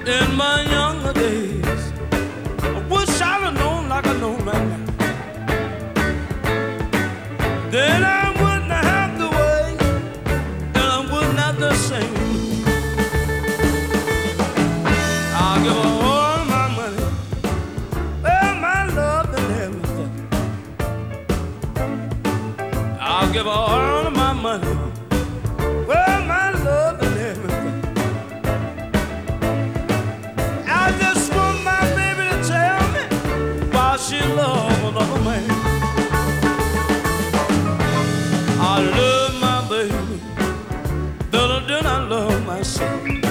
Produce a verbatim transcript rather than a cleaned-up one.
In my younger days, I wish I'd have known like I know right now. Then I wouldn't have to wait, and I wouldn't have to sing. I'll give her all my money, well, my love and everything. I'll give her all of my money, well, my love and everything. I just want my baby to tell me why she loves another man. I love my baby better than I love myself.